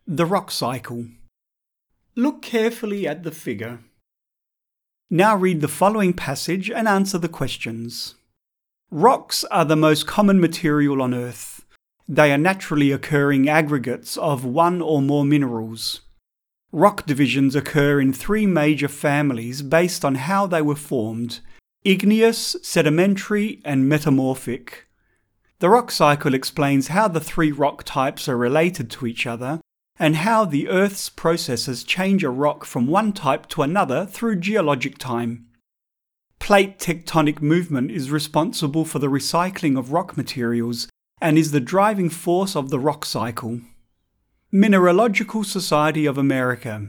The rock cycle. Look carefully at the figure. Now read the following passage and answer the questions. Rocks are the most common material on Earth. They are naturally occurring aggregates of one or more minerals. Rock divisions occur in three major families based on how they were formed: igneous, sedimentary, and metamorphic. The rock cycle explains how the three rock types are related to each other and how the Earth's processes change a rock from one type to another through geologic time. Plate tectonic movement is responsible for the recycling of rock materials and is the driving force of the rock cycle. Mineralogical Society of America,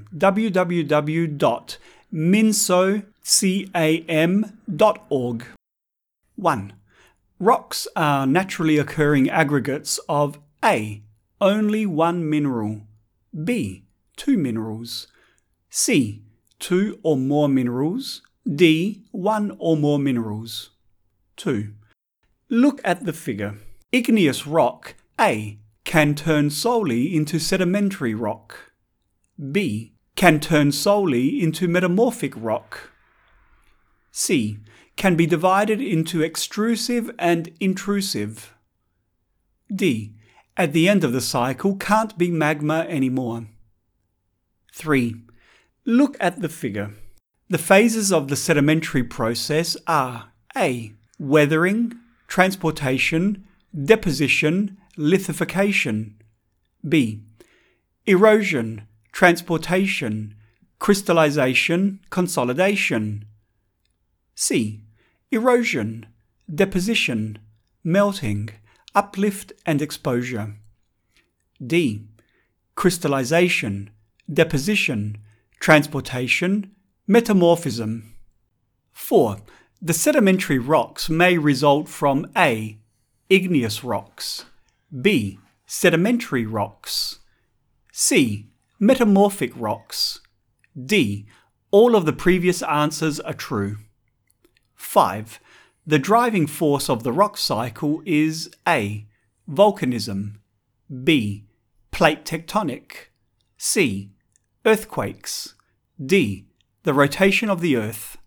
www.minsocam.org. 1. Rocks are naturally occurring aggregates of A. Only one mineral, B. Two minerals, C. Two or more minerals, D. One or more minerals. 2. Look at the figure. Igneous rock, A, can turn solely into sedimentary rock. B, can turn solely into metamorphic rock. C, can be divided into extrusive and intrusive. D, at the end of the cycle can't be magma anymore. 3. Look at the figure. The phases of the sedimentary process are A, weathering, transportation, deposition, lithification. B, erosion, transportation, crystallization, consolidation. C, erosion, deposition, melting, uplift and exposure. D, crystallization, deposition, transportation, metamorphism. 4. The sedimentary rocks may result from A, igneous rocks, B, sedimentary rocks, C, metamorphic rocks, D, all of the previous answers are true. 5. The driving force of the rock cycle is A, volcanism, B, plate tectonic, C, earthquakes, D, the rotation of the Earth.